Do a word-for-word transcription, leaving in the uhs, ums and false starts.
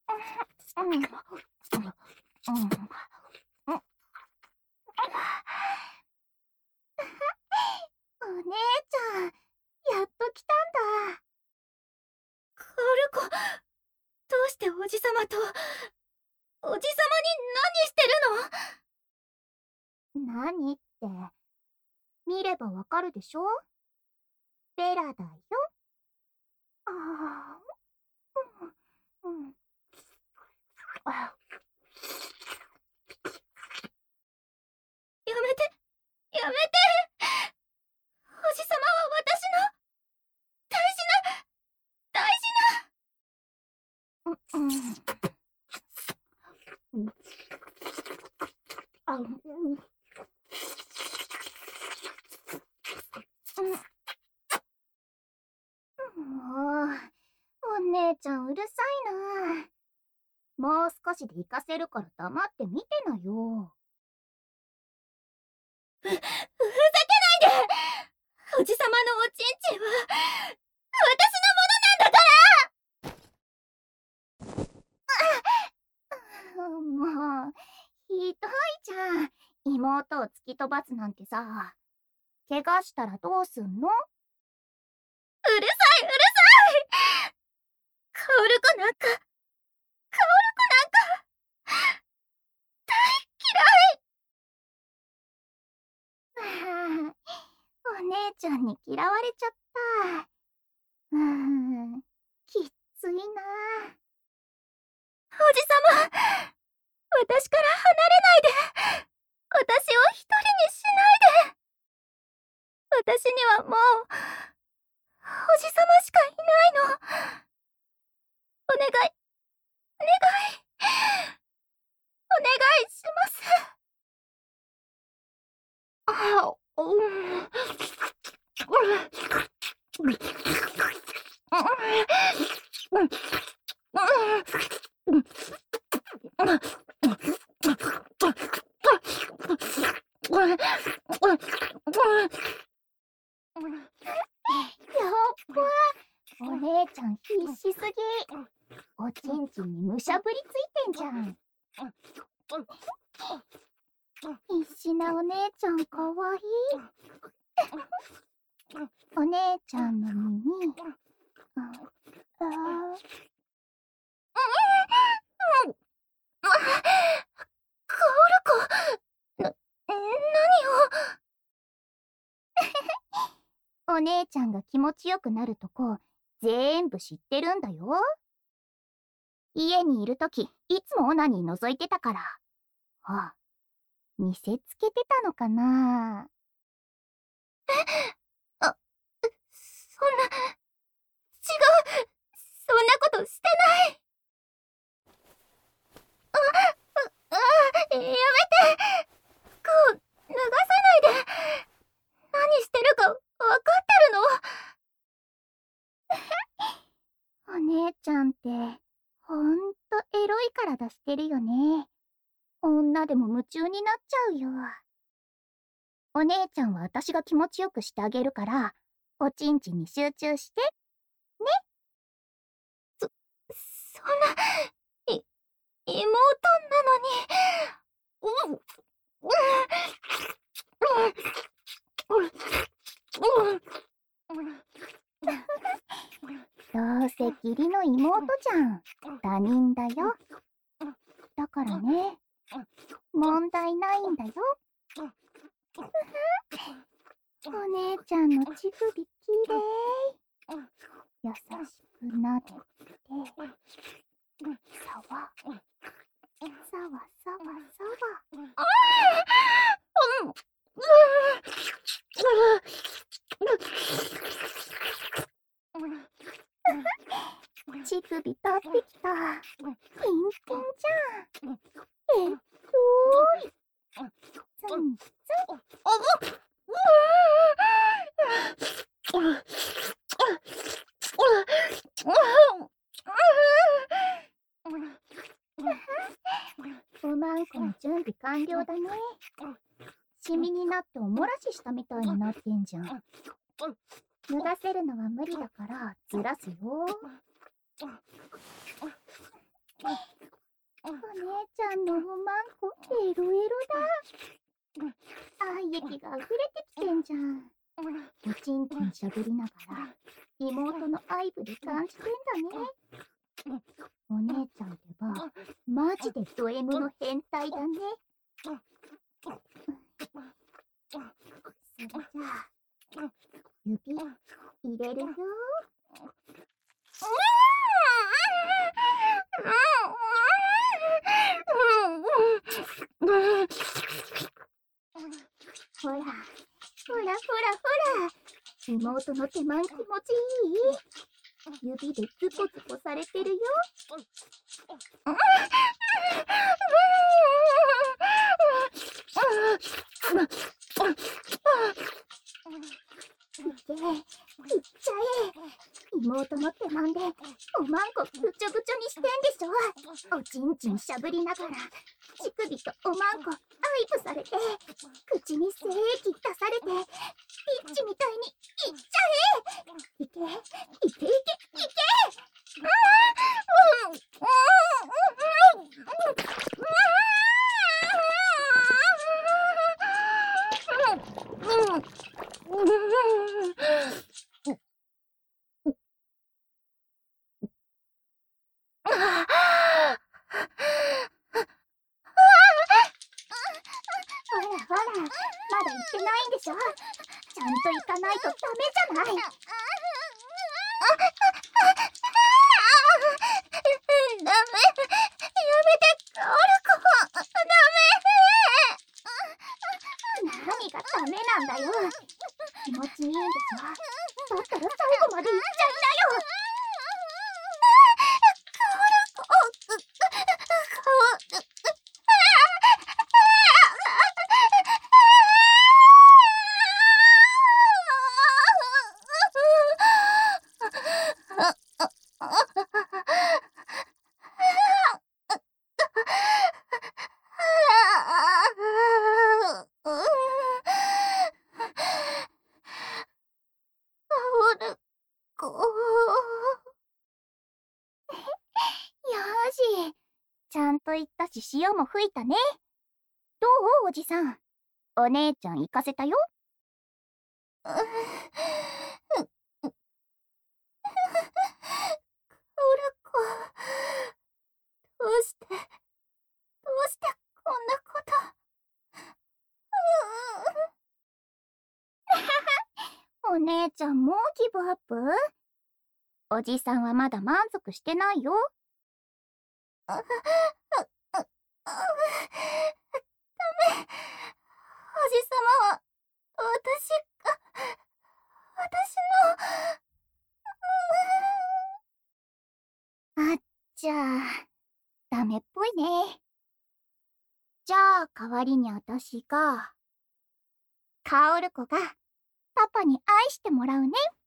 うんうんお姉ちゃん、やっと来たんだ。 カオル子、どうしておじさまと、おじさまに何してるの？何って、見ればわかるでしょ？ベラだよ。ああ、うん、うん。あ、 やめて、やめて。おじさまは私の大事な、大事な。うん、うん。あ、うん。もう、お姉ちゃんうるさいな。もう少しで行かせるから黙って見てなよ。 ふ、ふざけないで。おじさまのおちんちんは、私のものなんだから。もう、ひどいじゃん。妹を突き飛ばすなんてさ。怪我したらどうすんの？うるさい、うるさい。カオル子なんか、カオル子なんか、大嫌い。お姉ちゃんに嫌われちゃった。うーん、きっついな。 おじさま、私から離れないで。私を一人にしないで。私にはもう、おじさましかいないの。お願い、お願い、お願いします。 あ、うん。お姉ちゃん必死すぎ。おちんちんにむしゃぶりついてんじゃん。必死なお姉ちゃんかわいい。お姉ちゃんの耳、ああ、 カオル子、な、何をお姉ちゃんが気持ちよくなるとこぜーんぶ知ってるんだよ。家にいるときいつもオナニー覗いてたから。あ、見せつけてたのかな。 え、あ、そんな、違う、そんなことしてない。あ、あ、あ、やめて。服を脱がさないで。何してるかわかってるの？ お姉ちゃんってほんとエロい体してるよね。女でも夢中になっちゃうよ。お姉ちゃんは私が気持ちよくしてあげるからおちんちんに集中してね。 そ、そんな、い、妹なのに。うん、うん、うん、うん。 どうせ義理の妹じゃん。他人だよ。だからね、問題ないんだよ。お姉ちゃんの乳首きれい。優しくなでて、さわ、さわさわさわ。 ああ、うん、うん。 乳首立ってきた。ピンピンじゃん。えっとい。ツンツン。おまんこの準備完了だね。シミになっておもらししたみたいになってんじゃん。脱がせるのは無理だからずらすよ。 お姉ちゃんのおまんこエロエロだ。愛液が溢れてきてんじゃん。おちんちんしゃぶりながら妹の愛撫で感じてんだね。お姉ちゃんってばマジでド M の変態だね。それじゃあ指入れるよ。ほらほらほらほら、妹の手間気持ちいい？指でズコズコされてるよ。いけ、いっちゃえ。妹の手間でおまんこぐちょぐちょにしてんでしょ。おちんちんしゃぶりながら乳首とおまんこ愛撫されて、口に精液出されて、ピッチみたいにいっちゃえ。いけいけいけいけ。ほらほら、まだ行ってないんでしょ。ちゃんと行かないとダメじゃない。ダメ、やめて、カオルコ。ダメ。何がダメなんだよ。気持ちいいんでしょ。だったら最後まで行っちゃいなよ。カオルコ、カオルちゃんと言ったし潮も吹いたね。どうおじさん、お姉ちゃん行かせたよ。カオルコ、どうしてどうしてこんなこと。お姉ちゃんもうギブアップ？おじさんはまだ満足してないよ。ダメ。おじさまは私が私のあっちゃあダメっぽいね。じゃあ代わりに私がカオルコがパパに愛してもらうね。